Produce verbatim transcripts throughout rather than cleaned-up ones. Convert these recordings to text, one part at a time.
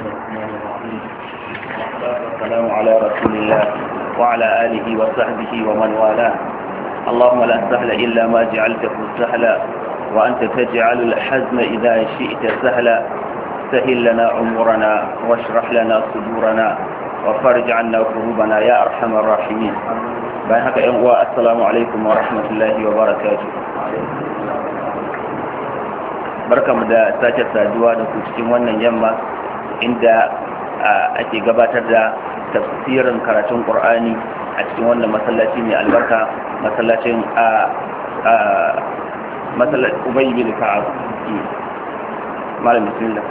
الرحمن الرحيم والصلاة والسلام على رسول الله وعلى آله وصحبه ومن والاه. اللهم لا سهل إلا ما جعلته سهلا وأنت تجعل الحزن إذا شئت سهلا. سهل لنا عمرنا واشرح لنا صدورنا وفرج عنا كروبنا يا أرحم الراحمين. بأنك السلام عليكم ورحمة الله وبركاته. barkamu da sake saduwa da ku cikin wannan yamma inda ake gabatar da tafsirin karatun Qur'ani a cikin wannan masallaci mai albarka, masallacin a masallacin Ubay bin Ka'ab. Malam bismillah.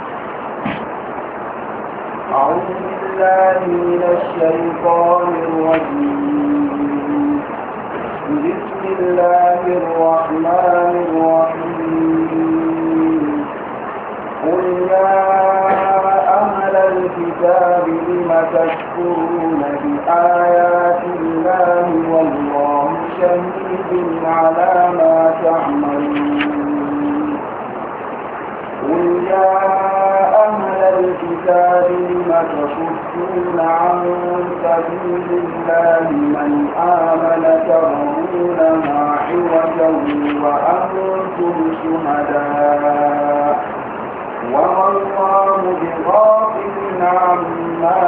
أعوذ بالله من الشيطان الرجيم. بسم الله الرحمن الرحيم. قل يا أهل الكتاب لم تكفرون بآيات الله والله شهيد على ما تعملون. قل يا أهل الكتاب لم تصدون عن سبيل الله من آمن تبغونها عوجا وأنتم شهداء وما الله بغافل عما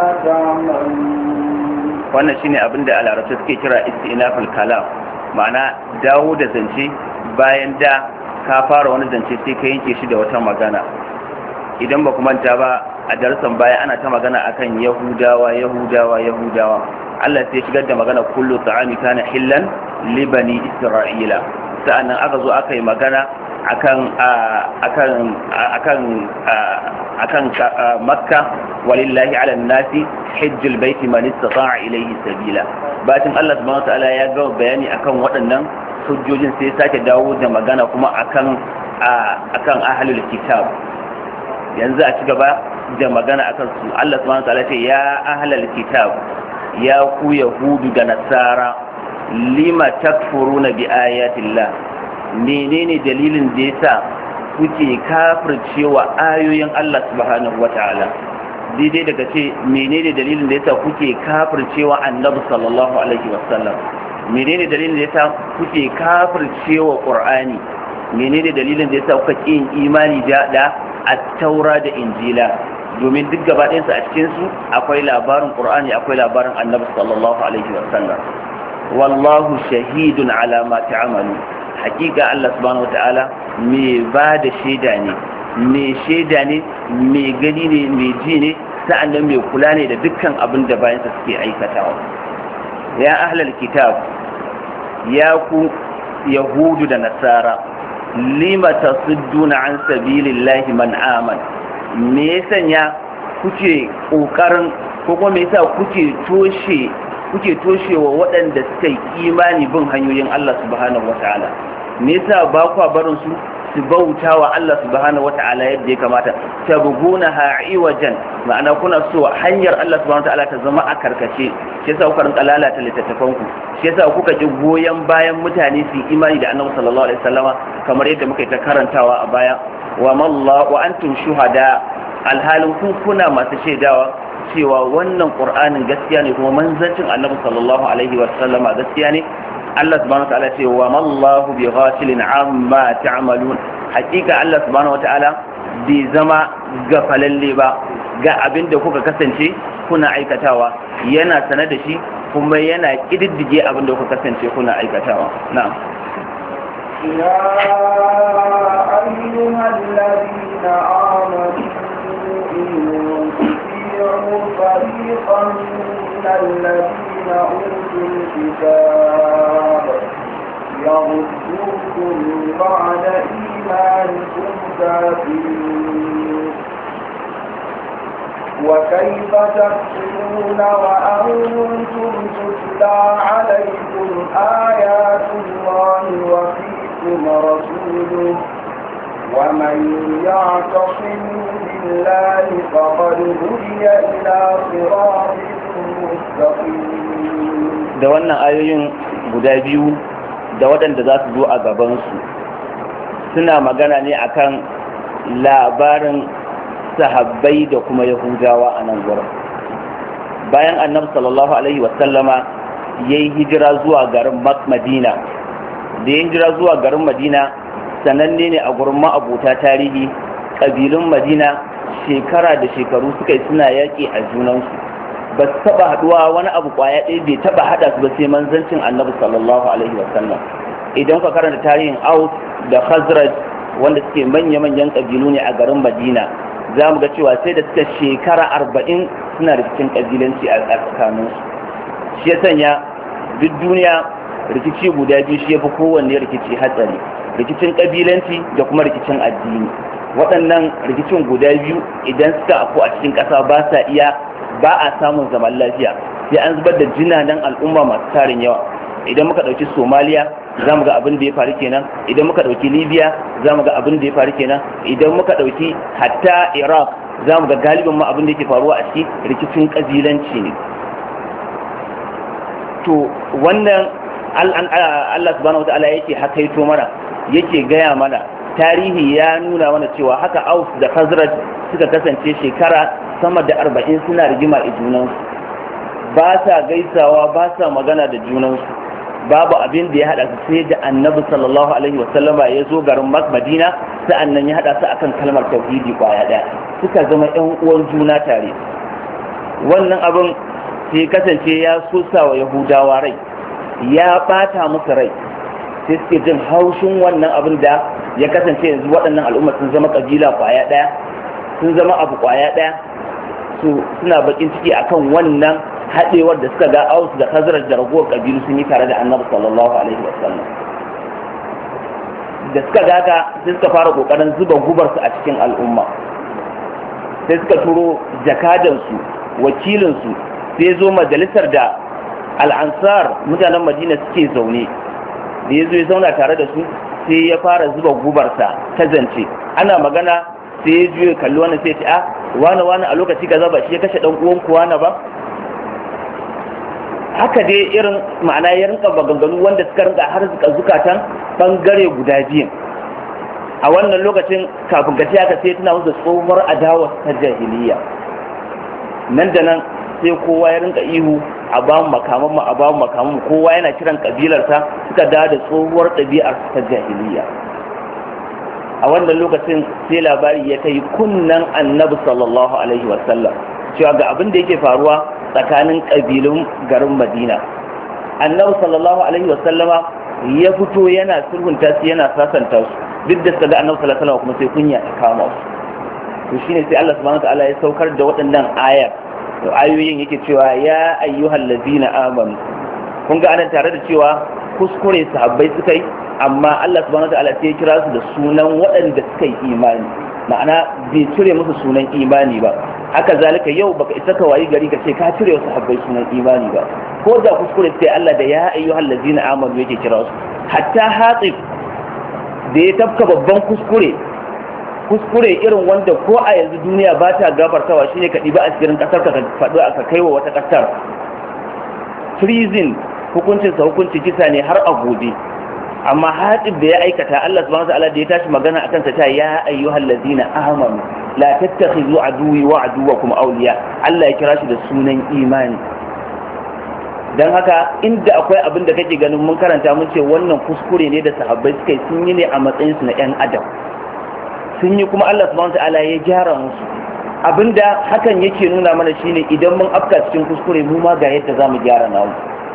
تعملون. wannan shine abin da alarabta suke kira istinaful kalam, ma'ana dawo da zance bayan da ka fara wani zance sai ka yanke shi da wata magana. Idan ba ku manta ba a darasan baya ana ta magana akan yahudawa yahudawa yahudawa Allah sai shigar da magana kullu ta'ami kana hillan li bani isra'ila. Sa'annan aka zo aka yi magana akan akan akan akan makka walillahi ala nasi hajjul baiti man istata'a ilayhi sabila. Bacin Allah subhanahu wataala ya ga bayani akan waɗannan hujjojin sai sake dawo da magana kuma akan akan ahlul kitab. Yanzu a ci gaba da magana akan su. Allah subhanahu wataala ce ya ahlul kitab, ya ku yahudu da nasara, lima takfuruna bi ayatillah. Menene dalilin da yasa kuke kafircewa ayoyin Allah subhanahu wataala? Daidai daga ce menene dalilin da yasa kuke kafircewa annabi sallallahu alaihi wasallam? Menene dalilin da yasa kuke kafircewa qur'ani? Menene dalilin da yasa kuka kin imani da da at-taura da injila? Domin duk gaba ɗayan su a cikin su akwai labarin qur'ani, akwai labarin annabi sallallahu alaihi wasallam. Wallahu shahidun ala ma ta'malu. Hakika Allah subhanahu wataala me ba da shaida ne, me shaida ne, me gani ne, me ji ne, sa'annan me kula ne da dukkan abin da bayansa suke aikatawa. Ya ahlal kitab, ya ku yahudu da nasara, lima tasudduna an sabilillahi man aman. Me ya sanya kuke kokarin ko kuma me yasa kuke toshe kuke toshewa waɗanda suka yi imani bin hanyoyin Allah subhanahu wataala? Me yasa ba ku barin su su bauta wa Allah subhanahu wata'ala yadda ya kamata? Tabghunaha iwajan, ma'ana kuna so hanyar Allah subhanahu wata'ala ta zama a karkace. Shi yasa kuka rinka lalata littattafan ku. Shi yasa kuka ji goyen bayan mutane su imani da Annabi sallallahu alaihi wasallama, kamar yadda muka yi ta karantawa a baya. Wa mallahu wa antum shuhada, alhalin kun kuna masu shaidawa cewa wannan Qur'anin gaskiya ne kuma manzancin Annabi sallallahu alaihi wasallama gaskiya ne. Allah subhanahu wa ta'ala ce wa mallahu bi ghafilin amma ta'malun. Hakika Allah subhanahu wa ta'ala bai zama gafalalle ba ga abin da kuka kasance kuna aikatawa, yana sane da shi kuma yana kididdige abin da kuka kasance kuna aikatawa. Na'am. Ya ayyuhal ladina amanu in tuti'u fariqan minal ladina utul kitab يردوكم بعد إيمانكم كافرين. وكيف تكفرون وأنتم تتلى عليكم آيات الله وفيكم رسوله ومن يعتصم بالله فقد هدي إلى صراط مستقيم. da wannan ayoyin guda biyu da waɗanda za su zo a gabansu suna magana ne akan labarin sahabbai da kuma yahudawa a nan gurin. Bayan annabi sallallahu alaihi wasallama ya yi hijira zuwa garin Madina, da ya hijira zuwa garin Madina sananne ne a gurin ma'abuta tarihi. Ƙabilun Madina shekara da shekaru suka yi suna yaƙi a junansu, ba su taɓa haɗuwa wani abu ƙwaya ɗaya bai taɓa haɗa su ba sai manzancin annabi sallallahu alaihi wasallam. Idan ka karanta tarihin Aus da Khazraj wanda suke manya-manyan ƙabilu ne a garin Madina, za mu ga cewa sai da suka shekara arba'in suna rikicin ƙabilanci a tsakaninsu. Shi ya sanya duk duniya rikici guda biyu shi ya fi kowanne rikici hatsari, rikicin ƙabilanci da kuma rikicin addini. Waɗannan rikicin guda biyu idan suka afku a cikin ƙasa ba sa iya ba a samun zaman lafiya, sai an zubar da jinanan al'umma masu tarin yawa. Idan muka ɗauki Somaliya za mu ga abin da ya faru kenan, idan muka ɗauki Libya za mu ga abin da ya faru kenan, idan muka ɗauki hatta Iraq za mu ga galibin ma abin da yake faruwa a ciki rikicin ƙabilanci ne. To wannan Allah subhanahu wata'ala yake hakaito mana, yake gaya mana, tarihi ya nuna mana cewa haka Aus da Khazraj suka kasance shekara sama da arba'in suna rigima a junansu, ba sa gaisawa, ba sa magana da junansu. Babu abin da ya haɗa su sai da annabi sallallahu alaihi wasallama ya zo garin Madina, sa'annan ya haɗa su akan kalmar tauhidi kwaya ɗaya, suka zama ƴan uwan juna tare. Wannan abin sai kasance ya sosa wa Yahudawa rai, ya ɓata musu rai, sai suke jin haushin wannan abin da ya kasance yanzu waɗannan al'umma sun zama ƙabila kwaya ɗaya, sun zama abu kwaya ɗaya, su suna bakin ciki akan wannan haɗewar da suka ga Aus da Khazraj da ragowar ƙabilu sun yi tare da annabi sallallahu alaihi wasallam. Da suka gaga sai suka fara ƙoƙarin zuba gubarsu a cikin al'umma, sai suka turo jakadansu, wakilinsu, sai zo majalisar da al'ansar mutanen Madina suke zaune, da ya zo ya zauna tare da su sai ya fara zuba gubarsa ta zance. Ana magana sai ya juya kalli wani sai ya ce, a wane wane a lokaci kaza ba shi ya kashe ɗan uwanku wane ba. Haka dai irin ma'ana ya rinka maganganu wanda suka rinka har zukatan bangare guda biyun. A wannan lokacin kafin gaci haka sai tuna musu tsohuwar adawa ta jahiliya. Nan da nan sai kowa ya rinka ihu, a ba mu makaman mu a ba mu makaman mu, kowa yana kiran kabilarsa, suka dawo da tsohuwar ɗabi'ar ta jahiliya. A wannan lokacin sai labari ya kai kunnan annabi sallallahu alaihi wasallam cewa ga abin da yake faruwa tsakanin ƙabilun garin Madina. Annabi sallallahu alaihi wasallama ya fito yana sulhunta su, yana sasanta su, duk da suka ga annabi sallallahu alaihi wasallama kuma sai kunya ta kama su. To shine sai Allah subhanahu wataala ya saukar da waɗannan ayar, to ayoyin yake cewa ya ayyuhal ladzina amanu. Kun ga anan tare da cewa kuskure sahabbai suka yi, amma Allah subhanahu wataala sai ya kira su da sunan waɗanda suka yi imani, ma'ana bai cire musu sunan imani ba. Haka zalika yau baka isa ka wayi gari ka ce ka cire wasu habbai sunan imani ba, ko da kuskure sai Allah da ya ayyuhal ladzina amanu yake kira su. Hatta Hatib da ya tafka babban kuskure, kuskure irin wanda ko a yanzu duniya ba ta gafartawa, shine ka ɗiba a cikin ƙasar ka faɗo aka kai wa wata ƙasar prison, hukuncinsa hukuncin kisa ne har a gobe. Amma Hatib da ya aikata, Allah subhanahu wa ta'ala da ya tashi magana akan sa ta ya ayyuhal ladzina amanu la tattakhidhu aduwwi wa aduwwakum awliya, Allah ya kira shi da sunan imani. Dan haka inda akwai abin da kake ganin mun karanta mun ce wannan kuskure ne da sahabbai suka yi, sun yi ne a matsayin su na ƴan adam, sun yi kuma Allah subhanahu wa ta'ala ya gyara musu. Abinda hakan yake nuna mana shine idan mun afka cikin kuskure mu ma ga yadda zamu gyara namu.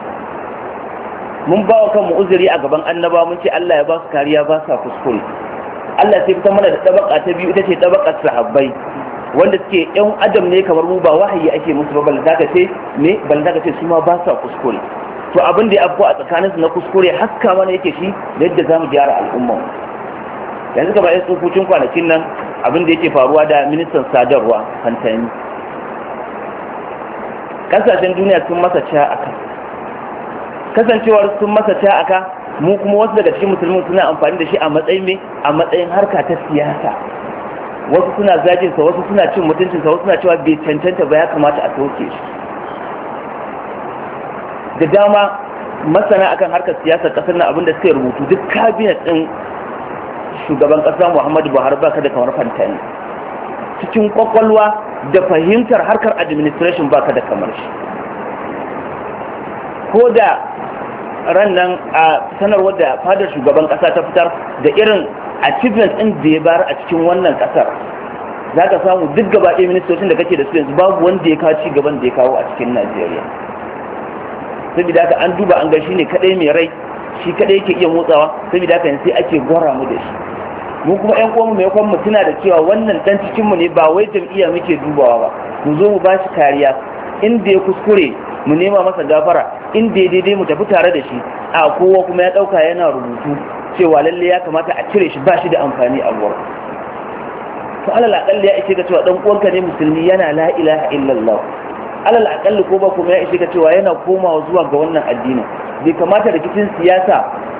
Mun ba wa kanmu uzuri a gaban annaba, mun ce Allah ya ba su kariya, ba sa kuskure. Allah sai fitar mana da tabaka ta biyu, ita ce tabakar sahabbai, wanda suke yan adam ne kamar mu, ba wahayi ake musu ba, balle zaka ce me balle zaka ce su ma ba sa kuskure. To abin da ya afko a tsakaninsu na kuskure haska mana yake shi da yadda zamu gyara al'umma. Yanzu kamar yan tsofocin kwanakin nan abin da yake faruwa da ministan sadarwa Fantani, kasashen duniya sun masa ca aka kasancewar sun masa ta aka, mu kuma wasu daga cikin musulmi suna amfani da shi a matsayin me a matsayin harka ta siyasa. Wasu suna zagin sa, wasu suna cin mutuncin sa, wasu suna cewa bai cancanta ba, ya kamata a sauke shi. Da dama masana akan harkar siyasar kasar nan abinda suka rubutu, duk kabinet din shugaban kasa Muhammadu Buhari baka da kamar Fantani. cikin kwakwalwa da fahimtar harkar administration baka da kamar shi. Ko da ran nan a sanarwar da fadar shugaban kasa ta fitar da irin achievement ɗin da ya bayar a cikin wannan kasar, za ka samu duk gaba ɗaya ministocin da kake da su yanzu babu wanda ya kawo ci gaban da ya kawo a cikin Najeriya. Saboda haka an duba an ga shi ne kaɗai mai rai, shi kaɗai yake iya motsawa, saboda haka yanzu sai ake gwara mu da shi. Mu kuma ƴan uwanmu mai kwan mu tuna da cewa wannan dan cikin mu ne, ba wai jam'iyya muke dubawa ba, mu zo mu ba shi kariya, inda ya kuskure mu nema masa gafara, inda ya daidai mu tafi tare da shi. A kowa kuma ya ɗauka yana rubutu cewa lalle ya kamata a cire shi, ba shi da amfani a wurin. To alal aƙalli ya ishe ka cewa ɗan uwanka ne musulmi yana la ilaha illallah. Alal aƙalli ko ba kuma ya ishe ka cewa yana komawa zuwa ga wannan addinin. Bai kamata rikicin siyasa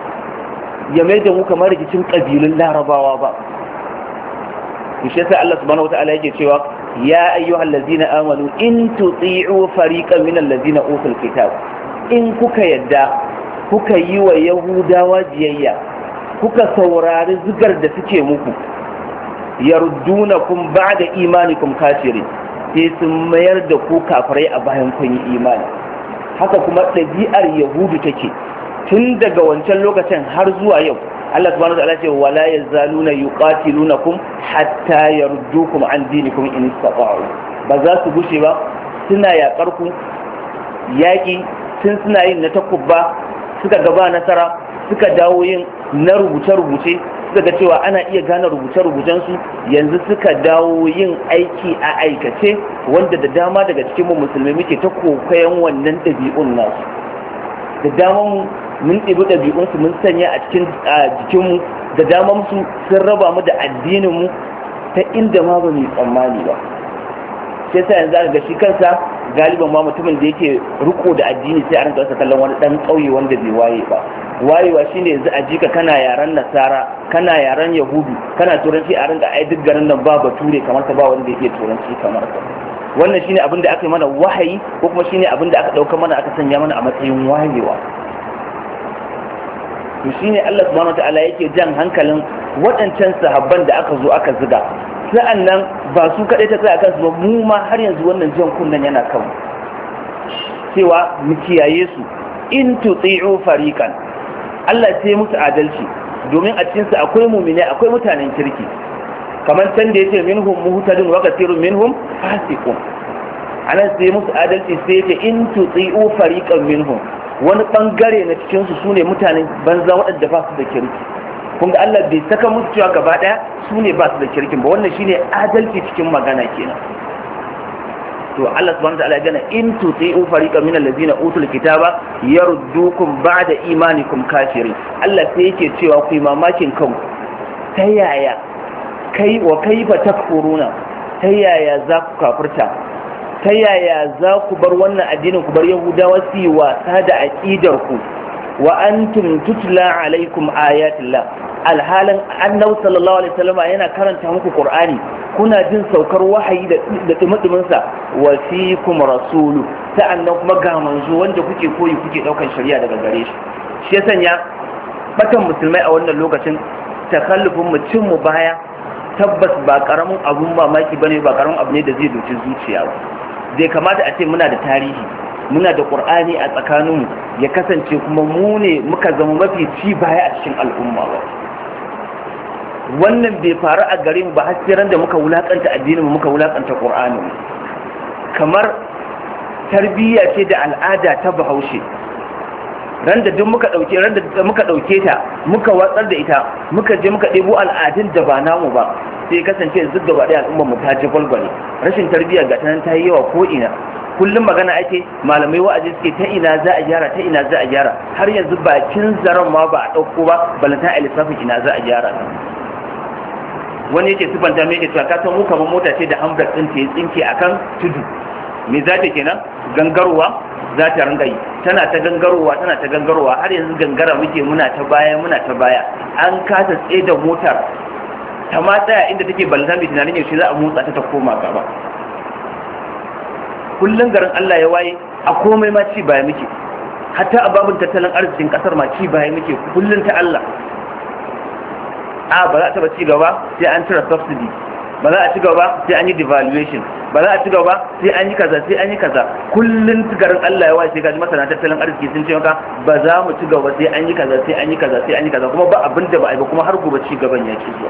ya mai da mu kamar rikicin ƙabilun larabawa ba. To shi yasa Allah subhanahu wata'ala yake cewa ya ayyuhal ladzina amanu in tuti'u fariqan minal ladzina utul kitab, in kuka yadda kuka yi wa yahudawa biyayya, kuka saurari zigar da suke muku, yardunakum ba'da imanikum kafirin, sai sun mayar da ku kafirai a bayan kun yi imani. Haka kuma ɗabi'ar yahudu take tun daga wancan lokacin har zuwa yau. Allah subhanahu wa ta'ala ce wala yazaluna yuqatilunakum hatta yardukum an dinikum in istata'u. Ba za su gushe ba suna yaƙar ku yaƙi, tun suna yin na takubba, suka gaba nasara, suka dawo yin na rubuce-rubuce, suka ga cewa ana iya gane rubuce-rubucensu, yanzu suka dawo yin aiki a aikace, wanda da dama daga cikin mu musulmai muke ta kokayen wannan ɗabi'un nasu. Da daman mun ɗibi ɗabi'unsu mun sanya a cikin jikinmu, da daman su sun raba mu da addininmu ta inda ma ba mu tsammani ba. Sai sa yanzu aka ga shi kansa galiban ma mutumin da yake riko da addini sai a rinka rasa kallon wani ɗan ƙauye wanda bai waye ba. Wayewa shine yanzu a jika kana yaren nasara, kana yaren yahudu, kana turanci a rinka ai duk garin nan ba bature kamar ka, ba wanda yake turanci kamar ka. Wannan shine abin da aka yi mana wahayi, ko kuma shine abin da aka ɗauka mana aka sanya mana a matsayin wayewa. To shine Allah subhanahu wataala yake jan hankalin waɗancan sahabban da aka zo aka ziga. Sa'annan ba su kaɗai ta tsaya kansu ba, mu ma har yanzu wannan jan kunnen yana kanmu cewa mu kiyaye su. In tuti'u fariqan, Allah sai musu adalci, domin a cikin su akwai mu'mini, akwai mutanen kirki, kamar can da yace minhum muhtadun wa kathirun minhum fasiqun. Anan sai musu adalci sai yace in tuti'u fariqan minhum, wani bangare na cikin su sune mutanen banza waɗanda ba su da kirki. Kun ga Allah bai saka musu cewa gaba daya sune ba su da kirkin ba, wannan shine adalci cikin magana kenan. To Allah subhanahu wa ta'ala gana in tuti'u fariqan min allazina utul kitaba yaruddukum ba'da imanikum kafirin. Allah sai yake cewa ku mamakin kanku, ta yaya kai wa kaifa takfuruna, ta yaya za ku kafirta, ta yaya za ku bar wannan addinin, ku bar yahudawa su yi wasa da aqidar ku, wa antum tutla alaikum ayatillah, alhalin annabi sallallahu alaihi wasallam yana karanta muku qur'ani, kuna jin saukar wahayi da da dumudumin sa, wa fiikum rasulu, sa'annan kuma ga manzo wanda kuke koyi kuke daukan shari'a daga gare shi. Shi ya sanya batan musulmai a wannan lokacin, takallufin mu cin mu baya tabbas ba karamin abun mamaki bane, ba karamin abu ne da zai doci zuciya ba. Zai kamata a ce muna da tarihi, muna da qur'ani a tsakaninmu, ya kasance kuma mu ne muka zama mafi ci baya a cikin al'umma ba. Wannan bai faru a gare mu ba har sai ran da muka wulakanta addinin mu, muka wulakanta qur'ani. Kamar tarbiyya ce da al'ada ta Bahaushe, ran da duk muka dauke ran da muka dauke ta muka watsar da ita, muka je muka debo al'adun da ba namu ba, sai kasance yanzu gaba da al'ummar mu ta ji gwalgwale. Rashin tarbiyya ga ta nan ta yi yawa ko ina, kullum magana ake, malamai wa'azi suke ta ina za a gyara, ta ina za a gyara, har yanzu bakin zaren ma ba a ɗauko ba, balanta a lissafin ina za a gyara. Wani yake sifanta mai yake cewa ka san mu kamar mota ce da handbrake ɗin ta yi tsinke akan tudu, me za ta kenan gangarowa za ta ringa yi, tana ta gangarowa tana ta gangarowa, har yanzu gangara muke, muna ta baya muna ta baya, an kasa tsaye da motar ta ma tsaya inda take, balanta mai tunanin yaushe za a motsa ta ta koma gaba. Kullum garin Allah ya waye a komai ma ci baya muke, hatta a babin tattalin arzikin kasar ma ci baya muke kullum ta Allah. A ba za ta ba ci gaba sai an cire subsidy, ba za a ci gaba sai an yi devaluation, ba za a ci gaba sai an yi kaza sai an yi kaza. Kullun garin Allah ya waye sai kaji masana tattalin arziki sun ce maka ba za mu ci gaba sai an yi kaza sai an yi kaza sai an yi kaza, kuma ba abin da ba a yi ba, kuma har gobe ci gaban ya ci zuwa.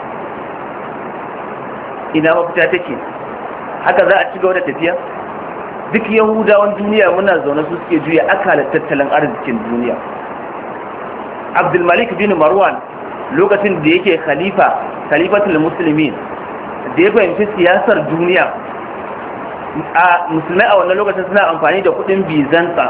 Ina mafita take? Haka za a ci gaba da tafiya? Duk Yahudawan duniya muna zaune su suke juya akalar tattalin arzikin duniya. Abdul Malik bin Marwan lokacin da yake khalifa khalifatul muslimin, da ya fahimci siyasar duniya, a musulmai a wannan lokacin suna amfani da kudin bizansa,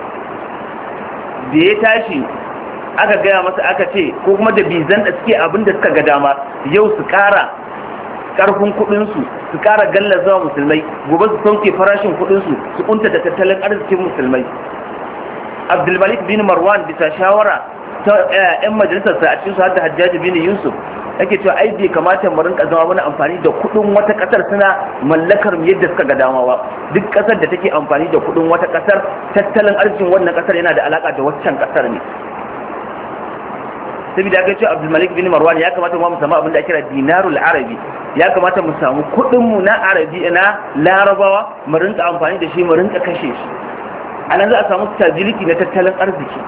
da ya tashi aka gaya masa aka ce ko kuma da bizan da suke abin da suka ga dama, yau su kara karfin kudinsu, su kara gallaza musulmai, gobe su sauke farashin kudinsu, su kunta da tattalin arzikin musulmai. Abdulmalik bin Marwan bisa shawara ta yan majalisarsa a cikin su har da Hajjaji bin Yusuf yake cewa ai bai kamata mu rinka zama muna amfani da kudin wata kasar suna mallakar mu yadda suka ga dama ba. Duk kasar da take amfani da kudin wata kasar, tattalin arzikin wannan kasar yana da alaka da waccan kasar ne. Saboda aka ce Abdul Malik bin Marwan ya kamata mu samu abin da ake kira dinarul arabi, ya kamata mu samu kudin mu na arabi na larabawa mu rinka amfani da shi, mu rinka kashe shi. Anan za a samu stability na tattalin arziki.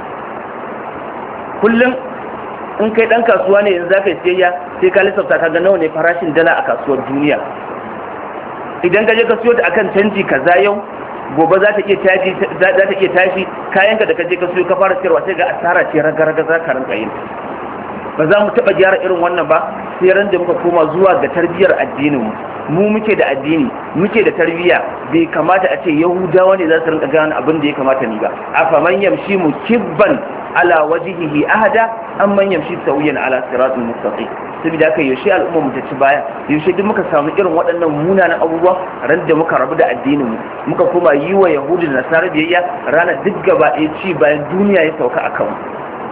Kullum in kai dan kasuwa ne yanzu zaka yi siyayya sai ka lissafta ka ga nawa ne farashin dala a kasuwar duniya. Idan ka je ka siyo ta akan canji kaza yau, gobe za ta iya tashi za ta iya tashi kayanka da ka je ka siyo ka fara sayarwa sai ga asara ce raga-raga za ka rinka yin. Ba za mu taɓa gyara irin wannan ba sai ran da muka koma zuwa ga tarbiyyar addinin mu. Mu muke da addini, muke da tarbiyya, bai kamata a ce Yahudawa ne za su rinka gane abin da ya kamata ni ba. Afa man yamshi mukibban ala wajhihi ahada am man yamshi sawiyan ala siratul mustaqim. Saboda haka yaushe al'umma mu ta ci baya, yaushe duk muka samu irin waɗannan munanan abubuwa ran da muka rabu da addinin mu, muka koma yi wa Yahudi da Nasara biyayya, ranar duk gaba ɗaya ci bayan duniya ya sauka akan mu.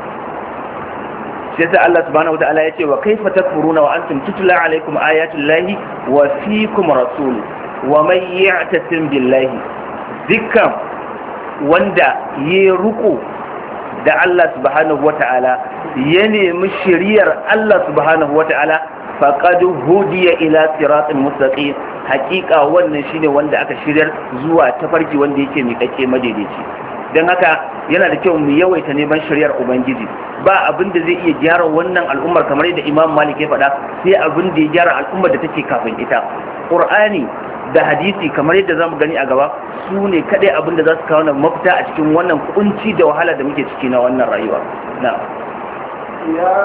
Sai Allah subhanahu wataala ya ce wa kaifa takfuruna wa antum tutla alaikum ayatul lahi wa fiikum rasul wa man ya'tasim billahi. Dukkan wanda ya ruku da Allah subhanahu wataala ya nemi shiriyar Allah subhanahu wataala faqad hudiya ila siratin mustaqim. Hakika wannan shine wanda aka shiryar zuwa tafarki wanda yake miƙaƙe madaidaici. Don haka yana da kyau mu yawaita neman shari'ar Ubangiji. Ba abin da zai iya gyara wannan al'ummar kamar yadda Imam Malik ya faɗa, sai abin da ya gyara al'ummar da take kafin ita. Qur'ani da hadisi kamar yadda zamu gani a gaba su ne kadai abin da za su kawo mafita a cikin wannan kunci da wahala da muke ciki na wannan rayuwa. Na يا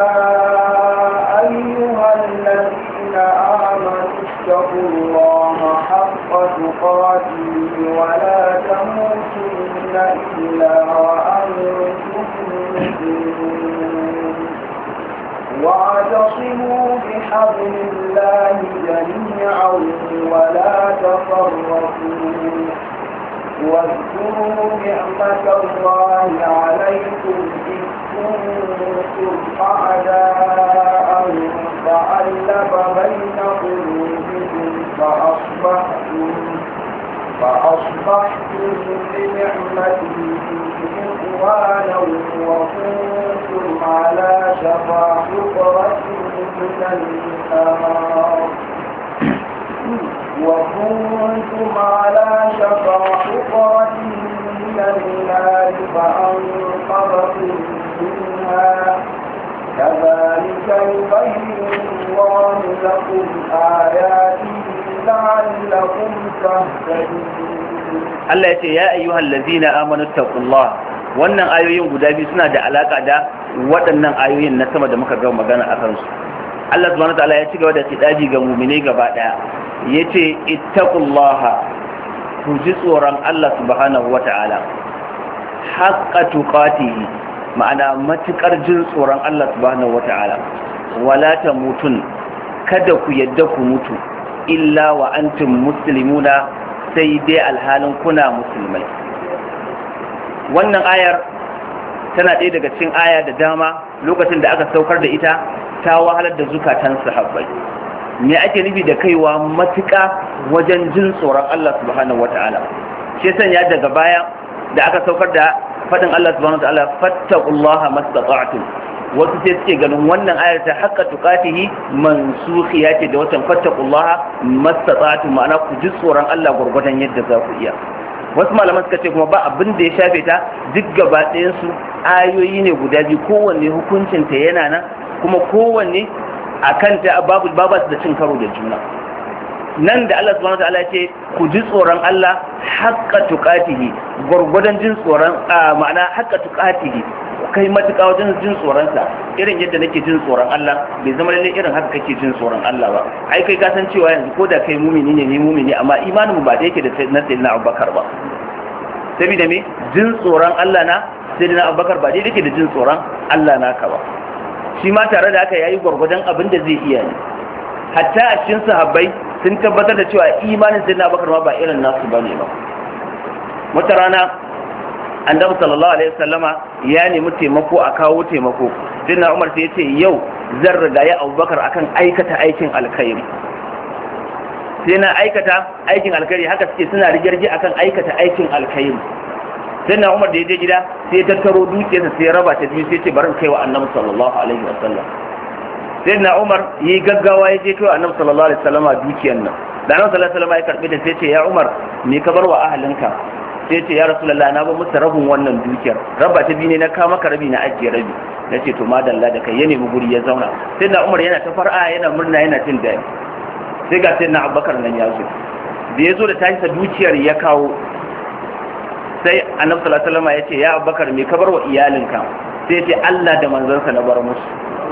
أيها الذين آمنوا اتقوا الله حق تقاته ولا تموتن إلا وأنتم مسلمون واعتصموا بحبل الله جميعا ولا تفرقوا واذكروا نعمة الله عليكم إذ كنتم أعداء فألف بين قلوبكم فأصبحتم فأصبحتم بنعمته إخوانا وكنتم على شفا حفرة من النار وكنتم على شفا حفرة من النار فأنقذكم منها كذلك يبين الله لكم آياته لعلكم تهتدون. Allah ya ce ya ayyuhal ladzina amanu taqullah. Wannan ayoyin guda biyu suna da alaka da waɗannan ayoyin na sama da muka ga magana akan su. Allah subhanahu wa ta'ala ya ci gaba da tidaji ga mu'mini gaba daya. Yace ittaqullaha, ku ji tsoron Allah subhanahu wa ta'ala haqqa tuqatihi, ma'ana matukar jin tsoron Allah subhanahu wa ta'ala. Wala tamutun, kada ku yadda ku mutu illa wa antum muslimuna, sai dai alhalin kuna musulmai. Wannan ayar tana ɗaya daga cikin aya da dama lokacin da aka saukar da ita ta wahalar da zukatan sahabbai. Me ake nufi da kaiwa matuƙa wajen jin tsoron Allah subhanahu wata'ala? Shi sanya daga baya da aka saukar da faɗin Allah subhanahu wata'ala fattaqullaha mastata'tum, wasu sai suke ganin wannan ayar ta haqqa tuqatihi mansukhiya ce da watan fattaqullaha mastata'tu, ma'ana ku ji tsoron Allah gurgurdan yadda za ku iya. Wasu malaman suka ce kuma ba abin da ya shafe ta, duk gaba ɗayan su ayoyi ne guda biyu, kowanne hukuncin ta yana nan, kuma kowanne akan ta babu babu da cin karo da juna. Nan da Allah subhanahu wataala ya ce ku ji tsoron Allah haqqa tuqatihi, gurgurdan jin tsoron ma'ana haqqa tuqatihi, kai matuƙa wajen jin tsoronsa irin yadda nake jin tsoron Allah, bai zama lalle irin haka kake jin tsoron Allah ba. Ai kai ka san cewa yanzu ko da kai mumini ne ni mumini, amma imanin mu ba da yake da na sayyidina Abubakar ba. Saboda me jin tsoron Allah na sayyidina Abubakar ba da yake da jin tsoron Allah naka ba. Shi ma tare da haka yayi gurgurdan abin da zai iya ne. Hatta a cikin sahabbai sun tabbatar da cewa imanin sayyidina Abubakar ma ba irin nasu bane ba. Wata rana annabi sallallahu alaihi wasallama ya nemi taimako a kawo taimako. Dinna Umar sai ya ce yau zan riga ya Abubakar akan aikata aikin alkhairi. Sai na aikata aikin alkhairi, haka suke suna rigirgi akan aikata aikin alkhairi. Dinna Umar da ya je gida sai ya tattaro dukiyarsa sai ya raba ta biyu sai ya ce bari kai wa annabi sallallahu alaihi wasallam. Dinna Umar yayi gaggawa ya je kai wa annabi sallallahu alaihi wasallama dukiyar nan. Da annabi sallallahu alaihi wasallama ya karbi ta sai ya ce ya Umar me ka bar wa ahalinka? Sai ce ya Rasulullah na ba musu rabin wannan dukiyar, raba ta biyu ne na kama ka rabi na ajiye rabi. Ya ce to madalla da kai, ya nemi guri ya zauna. Sai na Umar yana ta far'a yana murna yana jin daɗi. Sai ga sai na Abubakar nan ya zo, da ya zo da tashi sa dukiyar ya kawo. Sai annabi sallallahu alaihi wasallam ya ce ya Abubakar me ka bar wa iyalinka? Sai ya ce Allah da manzansa na bar musu.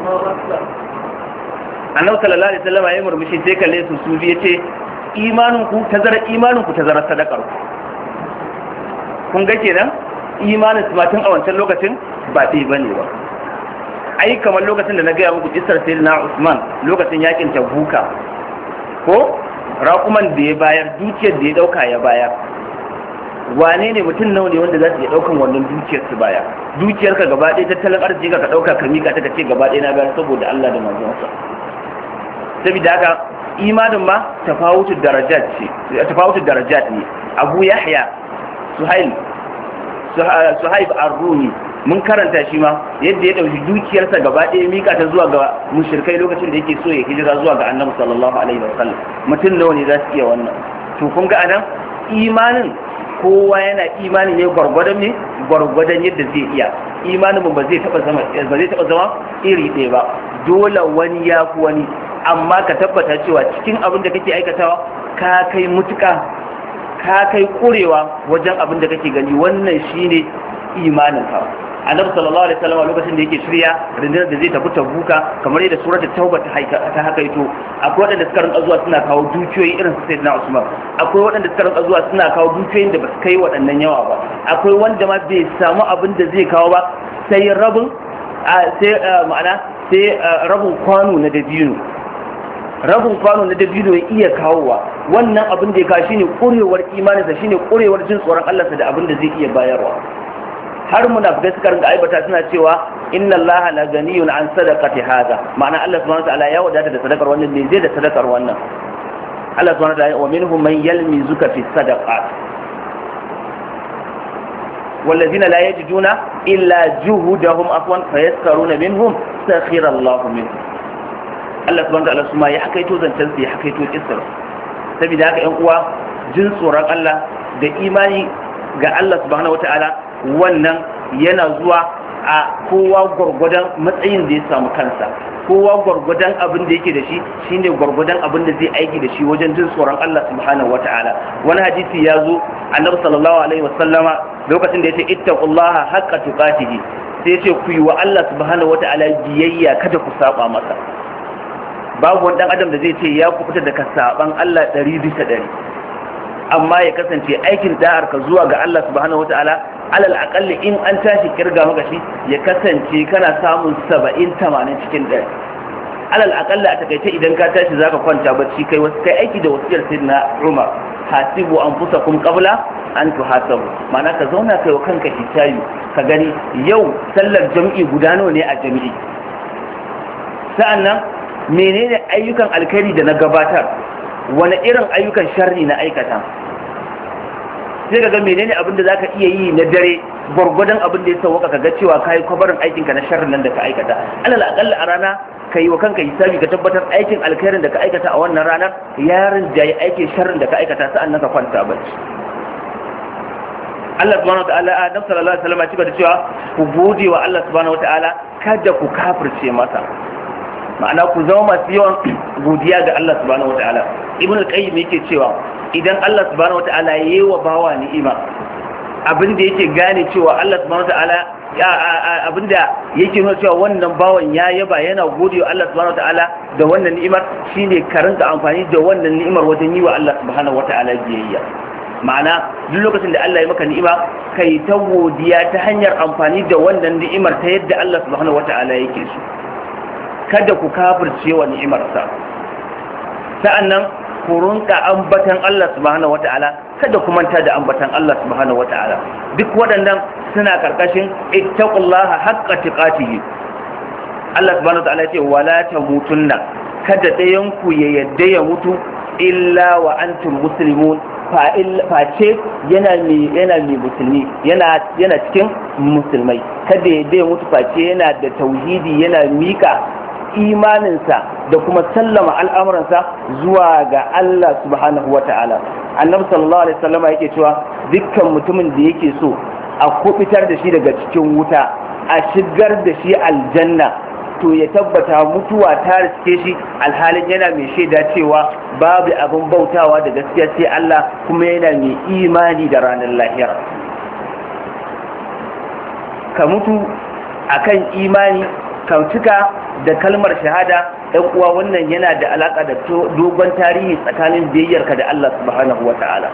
Annabi sallallahu alaihi wasallam ya murmushi sai kalle su su biye ce imaninku tazara imaninku tazara sadakar ku. Kun ga kenan imanin tumatin a wancan lokacin ba ɗaya bane ba. Ai kamar lokacin da na gaya muku kisar sayyidina Usman lokacin yakin Tabuka, ko raƙuman da ya bayar, dukiyar da ya dauka ya bayar, wane ne mutum nawa ne wanda za su iya daukan wannan dukiyar su baya? Dukiyar ka gaba ɗaya tattalin arziki ka dauka ka mika ta ka ce gaba ɗaya na bayar saboda Allah da manzonsa. Saboda haka imanin ma tafawutu darajat ce, tafawutu darajat ne. Abu Yahya Suhail Suhaib Ar-Rumi mun karanta shi ma yadda ya dauki dukiyarsa gaba ɗaya mika ta zuwa ga mushrikai lokacin da yake so ya hijira zuwa ga Annabi sallallahu alaihi wasallam. Mutum nawa ne za su iya wannan? To kun ga anan imanin kowa yana imani ne gwargwadon ne gwargwadon yadda zai iya. Imanin ba zai taba zama ba zai taba zama iri ɗaya ba. Dole wani ya fi wani, amma ka tabbata cewa cikin abin da kake aikatawa ka kai mutuka, ka kai kurewa wajen abin da kake gani, wannan shine imanin ka. Annabi sallallahu alaihi wasallam lokacin da yake shirya rundunar da zai tafi Tabuka, kamar yadda suratul Tauba ta haika ta hakaito, akwai waɗanda suka rinka zuwa suna kawo dukiyoyi irin su Sayyidina Usman, akwai waɗanda suka rinka zuwa suna kawo dukiyoyin da ba su kai waɗannan yawa ba, akwai wanda ma bai samu abin da zai kawo ba sai rabin sai ma'ana sai rabin kwano na dabino rabin kwano na dabino ya iya kawowa. Wannan abin da ya kawo shine kurewar imaninsa, shine kurewar jin tsoron Allah da abin da zai iya bayarwa. Har munafikai suka rinka aibata suna cewa inna Allah la ganiyun an sadaqati hada, ma'ana Allah subhanahu wa ta'ala ya wadata da sadakar wannan ne, zai da sadakar wannan. Allah subhanahu wa ta'ala wa minhum man yalmizuka fi sadaqat والذين لا يجدون إلا جهودهم عفوا فيسخرون منهم سخر الله منهم. Allah subhanahu wa ta'ala su ma ya hakaito zancen su ya hakaito kissar. Saboda haka ƴan uwa, jin tsoron Allah da imani ga Allah subhanahu wa ta'ala wannan yana zuwa a kowa gwargwadon matsayin da ya samu kansa, kowa gwargwadon abin da yake da shi shine gwargwadon abin da zai aiki da shi wajen jin tsoron Allah subhanahu wa ta'ala. Wani hadisi ya zo Annabi sallallahu alaihi wasallama lokacin da yace ittaqullaha haqqa tuqatihi, sai yace ku yi wa Allah subhanahu wa ta'ala biyayya, kada ku saba masa. Babu wani dan adam da zai ce ya kubuta daga saban Allah ɗari bisa ɗari, amma ya kasance aikin da'ar ka zuwa ga Allah subhanahu wataala alal aqalli in an tashi kirga maka shi ya kasance kana samun saba'in tamanin cikin ɗari. Alal aqalli a takaice idan ka tashi zaka kwanta bacci kai wasu kai aiki da wasiyar sayyidina Umar, hasibu anfusakum qabla an tuhasabu, ma'ana ka zauna kai wa kanka hisabi ka gani yau sallar jami'i guda nawa ne a jami'i, sa'annan menene ayyukan alkhairi da na gabatar, wani irin ayyukan sharri na aikata, sai ka ga menene abin da zaka iya yi na dare gwargwadon abin da ya sauka ka ga cewa kai kwabarin aikin ka na sharrin nan da ka aikata. alal aqalla a rana kai wa kanka hisabi ka tabbatar aikin alkhairin da ka aikata a wannan ranar yarin jayi aikin sharrin da ka aikata sa'annan ka kwanta bacci. Allah subhanahu wataala a nabi sallallahu alaihi wasallam ya cika da cewa ku gode wa Allah subhanahu wataala kada ku kafirce masa, ma'ana ku zama masu yawan godiya ga Allah subhanahu wataala. Ibn al-Qayyim yake cewa idan Allah subhanahu wataala yayi wa bawa ni'ima, abin da yake gane cewa Allah subhanahu wataala ya abin da yake nuna cewa wannan bawan ya yaba yana gode wa Allah subhanahu wataala da wannan ni'imar shine ka rinka amfani da wannan ni'imar wajen yi wa Allah subhanahu wataala biyayya. Ma'ana duk lokacin da Allah ya maka ni'ima kai ta godiya ta hanyar amfani da wannan ni'imar ta yadda Allah subhanahu wata'ala yake so. Kada ku kafirce wa ni'imarsa. Sa'annan ku rinka ambatan Allah subhanahu wata'ala, kada ku manta da ambatan Allah subhanahu wata'ala. Duk waɗannan suna karkashin ittaqullaha haqqa tuqatihi. Allah subhanahu wata'ala ya ce wala tamutunna, kada ɗayan ku ya yadda ya mutu illa wa antum muslimun, face yana mai yana mai musulmi, yana yana cikin musulmai. Kada ya dai mutu face yana da tauhidi, yana mika imaninsa da kuma sallama al'amuransa zuwa ga Allah subhanahu wata'ala. Annabi sallallahu alaihi wasallam yake cewa dukkan mutumin da yake so a kubitar da shi daga cikin wuta, a shigar da shi aljanna, to ya tabbata mutuwa ta riske shi alhalin yana mai shaida cewa babu abin bautawa da gaskiya sai Allah, kuma yana mai imani da ranar lahira. Ka mutu akan imani, ka cika da kalmar shahada. ɗan uwa, wannan yana da alaka da dogon tarihi tsakanin biyayyarka da Allah subhanahu wata'ala.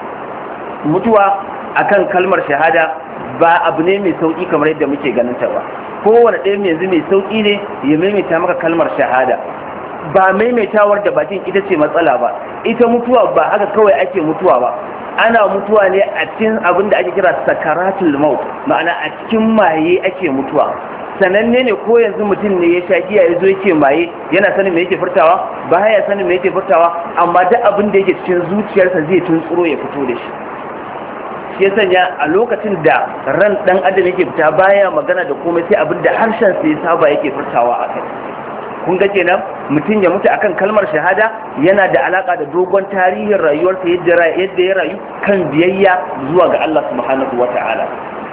Mutuwa akan kalmar shahada ba abu ne mai sauki kamar yadda muke ganin ta ba. Kowane ɗaya yanzu mai sauƙi ne ya maimaita maka kalmar shahada, ba maimaitawar da bakin ita ce matsala ba. Ita mutuwa ba haka kawai ake mutuwa ba, ana mutuwa ne a cikin abin da ake kira sakaratul maut, ma'ana a cikin maye ake mutuwa. Sananne ne ko yanzu mutum ne ya sha giya ya zo yake maye, yana sanin me yake furtawa? Ba ya sanin me yake furtawa, amma duk abin da yake cikin zuciyarsa zai tuntsuro ya fito da shi. Ya sanya a lokacin da ran dan adam yake fita baya magana da komai sai abin da harshen sa ya saba yake furtawa a kai. Kun ga kenan mutum ya mutu akan kalmar shahada yana da alaka da dogon tarihin rayuwarsa yadda yadda ya rayu kan biyayya zuwa ga Allah subhanahu wata'ala.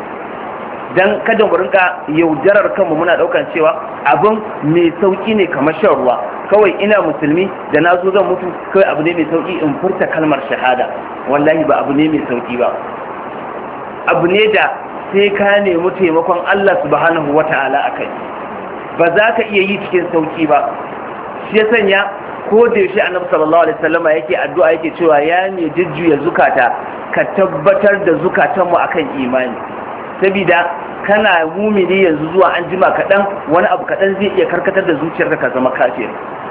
Dan kada mu rinka yaudarar kanmu muna daukan cewa abin mai sauki ne kamar shan ruwa, kawai ina musulmi da na zo zan mutu kawai abu ne mai sauki in furta kalmar shahada. Wallahi ba abu ne mai sauki ba, abu ne da sai ka nemi taimakon Allah subhanahu wata'ala akai, ba za ka iya yi cikin sauki ba. Shi ya sanya ko da yaushe Annabi sallallahu alaihi wasallam yake addu'a yake cewa ya ne jujjuya zukata, ka tabbatar da zukatan mu akan imani, saboda kana mumini yanzu zuwa an jima kaɗan wani abu kaɗan zai iya karkatar da zuciyarka ka zama kafir.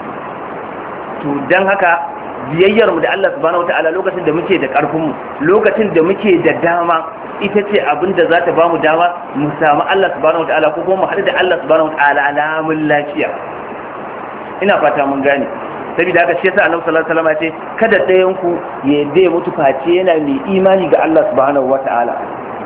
To dan haka biyayyar mu da Allah subhanahu wataala lokacin da muke da karfin mu, lokacin da muke da dama, ita ce abin da za ta ba mu dama mu samu Allah subhanahu wataala ko kuma mu haɗu da Allah subhanahu wataala alamun lafiya. Ina fata mun gane. Saboda haka shi yasa Annabi sallallahu alaihi wasallam ya ce kada ɗayan ku ya dai mutu face yana mai imani ga Allah subhanahu wataala.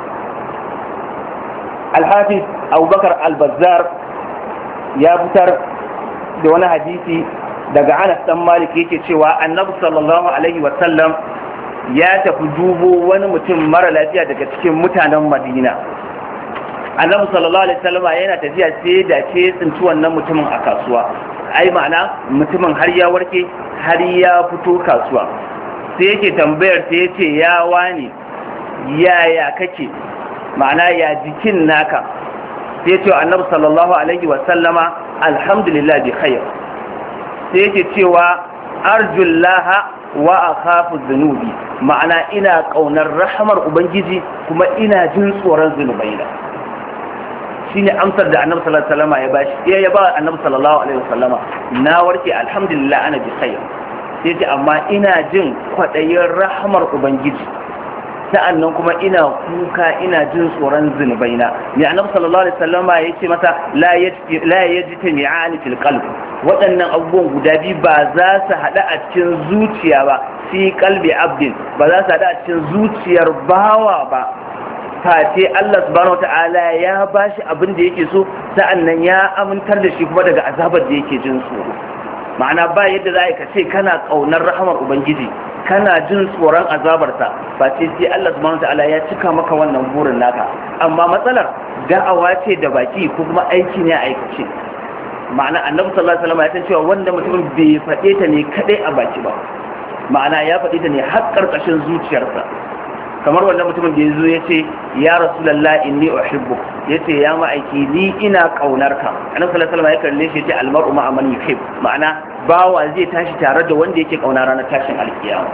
Al-Hafiz Abubakar Al-Bazzar ya fitar da wani hadisi daga Anas dan Malik yake cewa Annabi sallallahu alaihi wasallam ya tafi dubo wani mutum mara lafiya daga cikin mutanen Madina. Annabi sallallahu alaihi wasallam yana tafiya sai da ce tsinci wannan mutumin a kasuwa. Ai ma'ana mutumin har ya warke, har ya fito kasuwa. Sai yake tambayar sai yace ya wani yaya kake? Ma'ana ya jikin naka? Sai yace Annabi sallallahu alaihi wasallama alhamdulillah bi khair. Sai yake cewa arjullaha wa akhafu dhunubi, ma'ana ina kaunar rahmar ubangiji kuma ina jin tsoron zunubaina. Shine amsar da Annabi sallallahu alaihi wasallam ya bashi. Ya yaba Annabi sallallahu alaihi wasallam, na warke alhamdulillah ana bi khair. Sai ce amma ina jin kwadayin rahmar ubangiji, sa'annan kuma ina kuka ina jin tsoron zunubaina. Mai Annabi sallallahu alaihi wasallam ya ce masa la yajti la yajtami'ani fil qalb, waɗannan abubuwan guda biyu ba za su haɗa a cikin zuciya ba, fi qalbi abdin, ba za su haɗa a cikin zuciyar bawa ba, face Allah subhanahu wata'ala ya bashi abin da yake so, sa'annan ya amintar da shi kuma daga azabar da yake jin tsoro. Ma'ana ba yadda za ka ce kana kaunar rahamar ubangiji kana jin tsoron azabarsa ba ce sai Allah subhanahu wata'ala ya cika maka wannan burin naka. Amma matsalar da'awa ce da baki ko kuma aiki ne a aikace. Ma'ana annabi sallallahu alaihi wasallam ya san cewa wanda mutumin bai faɗe ta ne kadai a baki ba, ma'ana ya faɗe ta ne har ƙarƙashin zuciyarsa. Kamar wannan mutumin da ya zo ya ce ya rasulallah inni uhibbu, ya ce ya ma'aiki ni ina kaunar ka. Annabi sallallahu alaihi wasallam ya kalle shi ya ce almar'u ma'a man yuhib, ma'ana bawa zai tashi tare da wanda yake kauna ranar tashin alkiyama.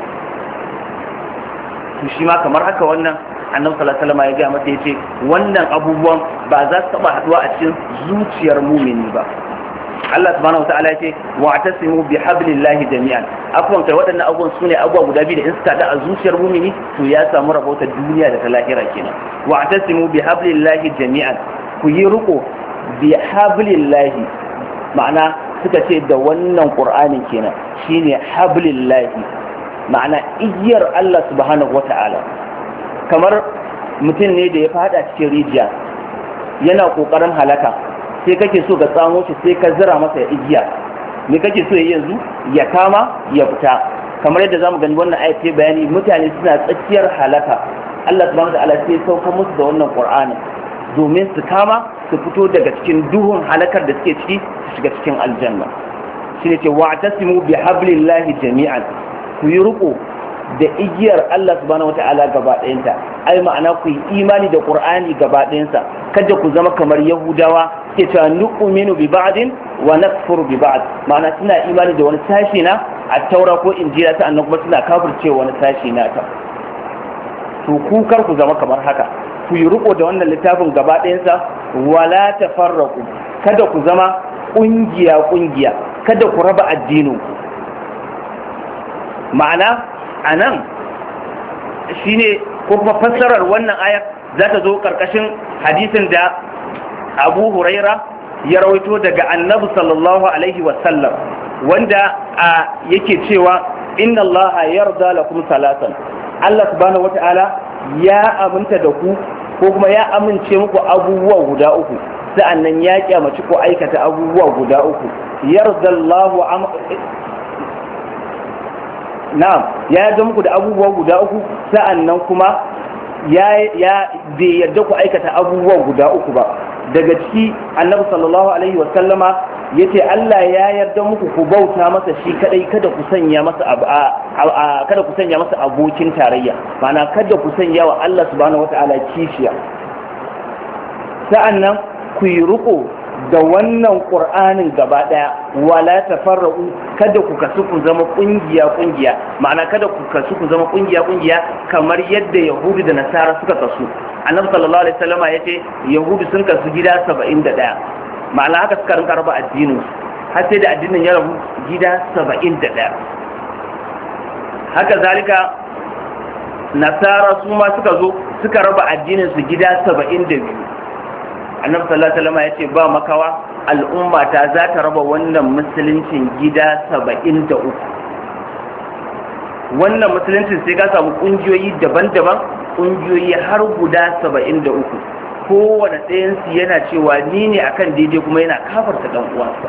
To shi ma kamar haka wannan annabi sallallahu alaihi wasallam ya ga masa yace wannan abubuwan ba za su taba haduwa a cikin zuciyar mumini ba. Allah subhanahu wataala yace wa'tasimu bihablillahi jami'an. Afwan kai waɗannan abubuwan sune abubuwa guda biyu da in suka da a zuciyar mumini to ya samu rabautar duniya da ta lahira kenan. Wa'tasimu bihablillahi jami'an. Ku yi riko bihablillahi, ma'ana suka ce da wannan qur'anin kenan shine hablillahi, ma'ana igiyar Allah subhanahu wataala. Kamar mutum ne da ya fada cikin rijiya yana kokarin halaka, sai kake so ka tsamo shi sai ka zira masa igiya, me kake so ya yanzu ya kama ya fita. Kamar yadda zamu gani wannan ayat ce bayani mutane suna tsakiyar halaka, Allah subhanahu wataala sai sauka musu da wannan qur'ani domin su kama su fito daga cikin duhun halakar da suke ciki su shiga cikin aljanna. Shine ce wa'tasimu bihablillahi jami'an, ku yi riko da igiyar Allah subhanahu wata'ala gaba ɗayanta. Ai ma'ana ku yi imani da Qur'ani gaba ɗayansa, kada ku zama kamar Yahudawa ke cewa nu'minu bi ba'din wa nakfuru bi ba'd, ma'ana suna imani da wani sashi na at-Taura ko Injila ta annabi kuma suna kafircewa wani sashi na ta. To ku kar ku zama kamar haka, ku yi riko da wannan littafin gaba ɗayansa, wala tafarraqu, kada ku zama kungiya kungiya, kada ku raba addinin. Ma'ana a nan shi ne ko kuma fassarar wannan ayar za ta zo ƙarƙashin hadisin da Abu Huraira ya rawaito daga annabi sallallahu alaihi wasallam, wanda a yake cewa inna Allah yarda lakum salatan. Allah subhanahu wata'ala ya aminta da ku ko kuma ya amince muku abubuwa guda uku, sa'annan ya kyamaci ko aikata abubuwa guda uku. Yarda Allahu na'am ya yarda muku da abubuwa guda uku, sa'annan kuma ya ya bai yarda ku aikata abubuwa guda uku ba. Daga ciki annabi sallallahu alaihi wa sallama yace Allah ya yarda muku ku bauta masa shi kadai, kada ku sanya masa kada ku sanya masa abokin tarayya, ma'ana kada ku sanya wa Allah subhanahu wata'ala kishiya. Sa'annan ku yi riko da wannan Qur'anin gaba daya, wala tafarraqu, kada ku kasu ku zama kungiya kungiya, ma'ana kada ku kasu ku zama kungiya kungiya kamar yadda Yahudu da Nasara suka kasu. Annabi sallallahu alaihi wasallama yace Yahudu sun kasu gida saba'in da ɗaya, ma'ana haka suka rinka raba addinin har sai da addinin ya rabu gida saba'in da ɗaya. Haka zalika Nasara su ma suka zo suka raba addinin su gida saba'in da biyu. Annabi sallallahu alaihi wasallam ya ce ba makawa al'umma ta za ta raba wannan musuluncin gida saba'in da uku. Wannan musuluncin sai ka samu kungiyoyi daban-daban, kungiyoyi har guda saba'in da uku. Kowane ɗayansu yana cewa ni ne akan daidai kuma yana kafarta ɗan uwansa.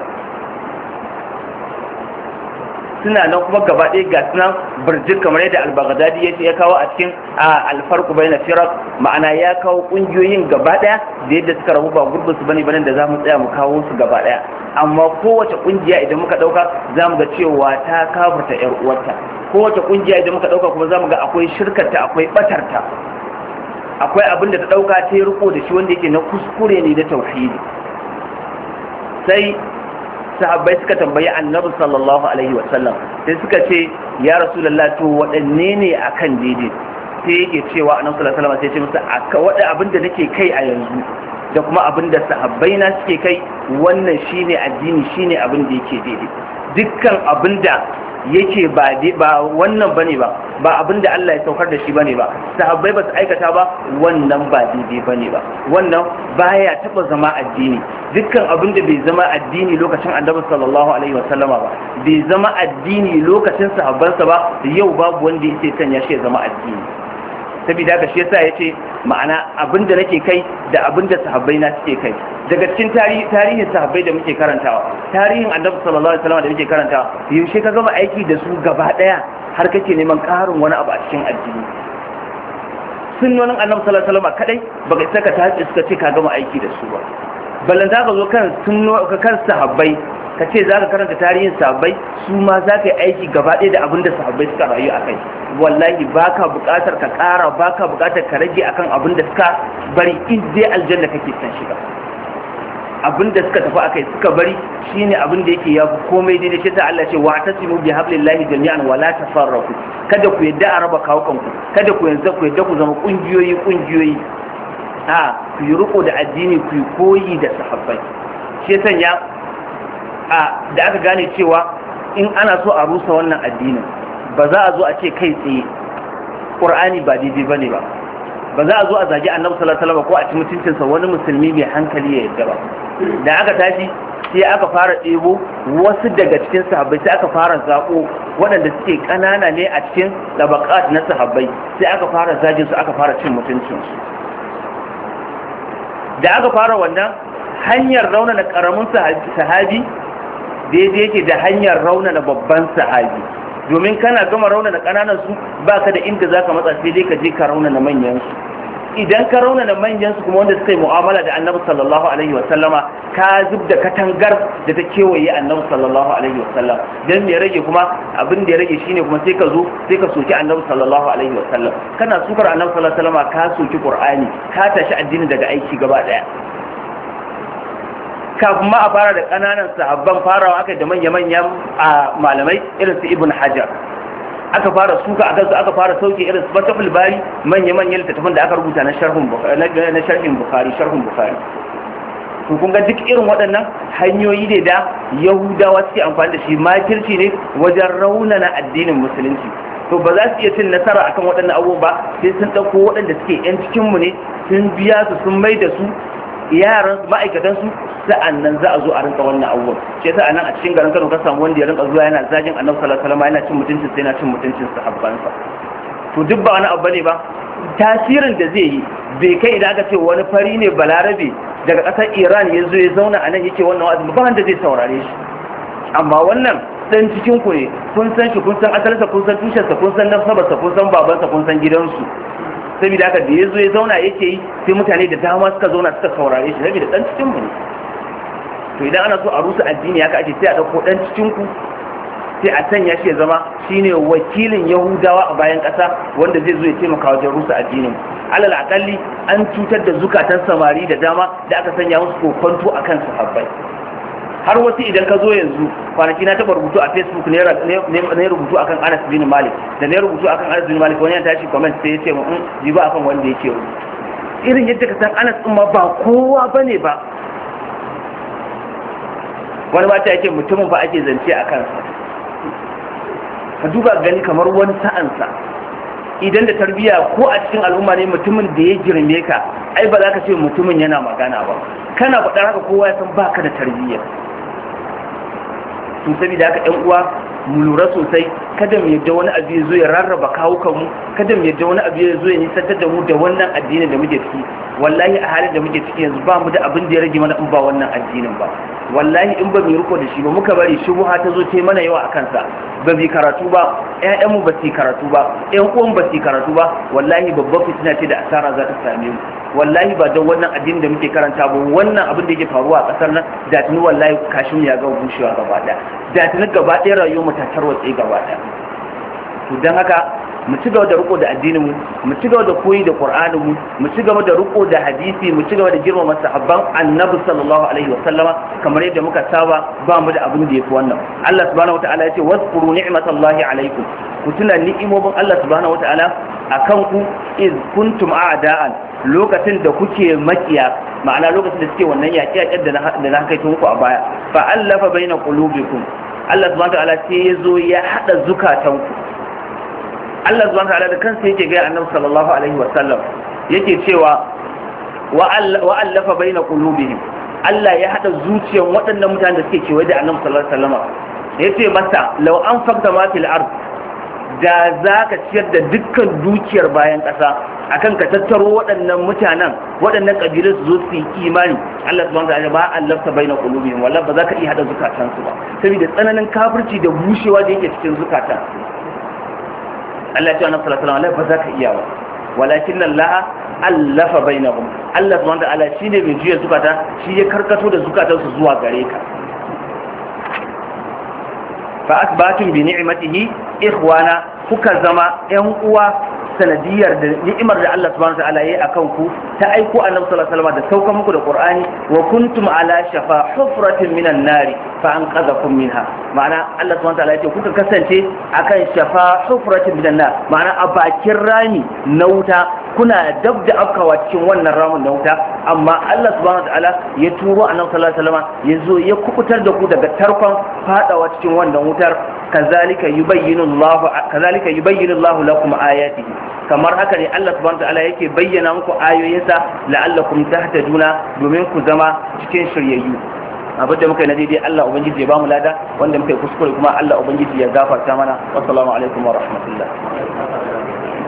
Suna nan kuma gaba ɗaya ga sunan birjik kamar yadda al-Baghdadi ya kawo a cikin al-farqu bayna firaq, ma'ana ya kawo kungiyoyin gaba ɗaya da yadda suka rabu ba gurbin su bane bane da zamu tsaya mu kawo su gaba ɗaya. Amma kowace kungiya idan muka dauka zamu ga cewa ta kafirta ƴar uwarta. Kowace kungiya idan muka dauka kuma zamu ga akwai shirkarta, akwai batarta, akwai abin da ta dauka ta yi riko da shi wanda yake na kuskure ne da tauhidi. Sai sahabbai suka tambayi annabi sallallahu alaihi wasallam, sai suka ce ya rasulullah to waɗanne ne akan daidai? Sai yake cewa annabi sallallahu alaihi wasallam sai ya ce musu aka wada abin da nake kai a yanzu da kuma abin da sahabbai na suke kai, wannan shine addini, shine abin da yake daidai. Dukkan abin da yake ba ba wannan bane ba ba abin da Allah ya saukar da shi bane ba, sahabbai ba su aikata ba, wannan ba daidai bane ba, wannan baya taba zama addini. Dukkan abin da bai zama addini lokacin annabi sallallahu alaihi wasallama ba, bai zama addini lokacin sahabbansa ba, yau babu wanda yake sanya shi ya zama addini. saboda haka shi yasa yace ma'ana abinda nake kai da abinda sahabbai na suke kai daga cikin tarihi tarihin sahabbai da muke karantawa tarihin annabi sallallahu alaihi wasallam da muke karantawa yaushe ka gama aiki da su gaba daya har kake neman karin wani abu a cikin addini sunnonin annabi sallallahu alaihi wasallam kadai baka saka tace suka ce ka gama aiki da su ba ballan za ka zo kan sunno ka kan sahabbai ka ce za ka karanta tarihin sahabbai su ma za ka yi aiki gaba ɗaya da abin da sahabbai suka rayu a kai wallahi ba ka buƙatar ka ƙara ba ka buƙatar ka rage akan abin da suka bari in dai aljanna kake son shiga abin da suka tafi a kai suka bari shine abin da yake yafi komai daidai shi ta Allah ce wa tasimu bi hablillahi jami'an wa la tafarraqu kada ku yadda a raba kawukanku kada ku yanzu ku yadda ku zama kungiyoyi kungiyoyi a ku yi riko da addini ku yi koyi da sahabbai shi sanya a da aka gane cewa in ana so a rusa wannan addinin ba za a zo a ce kai tsaye ƙur'ani ba daidai bane ba ba za a zo a zagi annabi sallallahu alaihi wasallam ko a ci mutuncinsa wani musulmi mai hankali ya yadda ba da aka tashi sai aka fara ɗebo wasu daga cikin sahabbai sai aka fara zaɓo waɗanda suke ƙanana ne a cikin tabaqat na sahabbai sai aka fara zagin su aka fara cin mutuncinsu da aka fara wannan hanyar raunana ƙaramin sahabi daidai yake da hanyar raunana babban sahabi domin kana gama raunana ƙananan su ba ka da inda za ka matsa sai dai ka je ka raunana manyan su idan ka raunana manyan su kuma wanda suka yi mu'amala da annabi sallallahu alaihi wasallama ka zub da katangar da ta kewaye annabi sallallahu alaihi wasallam dan me rage kuma abin da ya rage shine kuma sai ka zo sai ka soki annabi sallallahu alaihi wasallam kana sukar annabi sallallahu alaihi wasallama ka soki qur'ani ka tashi addini daga aiki gaba daya kafin ma a fara da ƙananan sahabban farawa aka da manya-manyan malamai irin su ibn hajar aka fara suka a kansu aka fara sauke irin su fatahul bari manya-manyan littattafan da aka rubuta na sharhin bukari sharhin bukari to kun ga duk irin waɗannan hanyoyi ne da yahudawa suke amfani da shi makirci ne wajen raunana addinin musulunci to ba za su iya cin nasara akan waɗannan abubuwa ba sai sun ɗauko waɗanda suke yan cikinmu ne sun biya su sun mai da su yaran ma'aikatan su sa'annan za a zo a rinka wannan abubuwan shi yasa anan a cikin garin Kano ka samu wanda ya rinka zuwa yana zagin Annabi sallallahu alaihi wasallam yana cin mutuncin sai yana cin mutuncin sahabbansa to duk ba wani abu bane ba tasirin da zai yi bai kai idan aka ce wani fari ne balarabe daga ƙasar Iran ya zo ya zauna anan yake wannan wa'azi ba wanda zai saurare shi amma wannan dan cikin ku ne kun san shi kun san asalinsa kun san tushensa kun san nasabarsa kun san babansa kun san gidansu saboda haka da ya zo ya zauna yake yi sai mutane da dama suka zauna suka saurare shi saboda dan cikin mu ne to idan ana so a rusa addini haka ake sai a dauko dan cikin ku sai a sanya shi ya zama shine wakilin yahudawa a bayan kasa wanda zai zo ya taimaka wajen rusa addinin alal akalli an cutar da zukatan samari da dama da aka sanya musu kokonto akan sahabbai har wasu idan ka zo yanzu kwanaki na taba rubutu a facebook ne rubutu akan Anas bin Malik da ne rubutu akan Anas bin Malik wani ya tashi comment sai ya ce mun ji ba akan wanda yake rubutu irin yadda ka san Anas din ma ba kowa bane ba wani mata yake mutumin ba ake zance a kansa ka duba gani kamar wani sa'ansa idan da tarbiya ko a cikin al'umma ne mutumin da ya girme ka ai ba za ka ce mutumin yana magana ba kana faɗar haka kowa ya san baka da tarbiyya to saboda haka ɗan uwa mu lura sosai kada mu yadda wani abu ya zo ya rarraba kawukan mu kada mu yadda wani abu ya zo ya nisantar da mu da wannan addinin da muke ciki wallahi a halin da muke ciki yanzu ba mu da abin da ya rage mana in ba wannan addinin ba wallahi in ba mu riko da shi ba muka bari shubuha ta zo ta mana yawa a kansa ba mu karatu ba ƴaƴan mu ba su karatu ba ƴan uwan ba su karatu ba wallahi babban fitina ce da asara za ta same mu wallahi ba don wannan addinin da muke karanta ba wannan abin da yake faruwa a kasar nan da tuni wallahi kashin ya ga bushewa gaba ɗaya da tuni gaba ɗaya rayuwar mu ta tarwatse gaba ɗaya to don haka mu ci gaba da riko da addinin mu mu ci gaba da koyi da qur'anin mu mu ci gaba da riko da hadisi mu ci gaba da girmama sahabban annabi sallallahu alaihi wa sallama kamar yadda muka saba ba mu da abin da yafi wannan Allah subhanahu wataala yace wazkuru ni'matallahi alaikum ku tuna ni'imomin Allah subhanahu wataala akan ku iz kuntum a'da'an lokacin da kuke makiya ma'ana lokacin da suke wannan yaƙi-yaƙin da na da na kai muku a baya fa allafa baina qulubikum Allah subhanahu wataala sai yazo ya hada zukatanku Allah subhanahu wataala da kansa yake ga Annabi sallallahu alaihi wa sallam yake cewa wa allafa baina qulubihim Allah ya hada zuciyar waɗannan mutanen da suke kewaye da Annabi sallallahu alaihi wa sallam yace masa law anfaqta ma fil ard da zaka ciyar da dukkan dukiyar bayan ƙasa akan ka tattaro waɗannan mutanen waɗannan kabilun su zo su yi imani Allah subhanahu wa ta'ala ba allafta baina qulubihim wallahi ba za ka iya hada zukatansu ba saboda tsananin kafirci da bushewa da yake cikin zukatan Allah ya ce annabi sallallahu alaihi wasallam ba za ka iya ba walakin Allah allafa bainahum Allah subhanahu wa ta'ala shine mai juya zukata shi ya karkato da zukatansu zuwa gare ka fa asbatum bi ni'matihi ikhwana kuka zama ƴan uwa sanadiyar da ni'imar da Allah subhanahu wataala yayi akan ku ta aiko annabi sallallahu alaihi wasallam da sauka muku da Qur'ani wa kuntum ala shafa hufratin minan nari fa anqadhakum minha ma'ana Allah subhanahu wataala yace kuka kasance akan shafa hufratin minan nar ma'ana a bakin rami na wuta kuna dab da afkawa cikin wannan ramin na wuta amma Allah subhanahu wataala ya turo annabi sallallahu alaihi wasallam yazo ya kubutar da ku daga tarkon fadawa cikin wannan wutar kazalika yubayyinu Allah kazalika yubayyinu Allah lakum ayatihi kamar haka ne Allah subhanahu wataala yake bayyana muku ayoyinsa la'allakum tahtaduna domin ku zama cikin shiryayyu abin da muka yi na daidai Allah ubangiji ya bamu lada wanda muka yi kuskure kuma Allah ubangiji ya gafarta mana wassalamu alaikum wa rahmatullah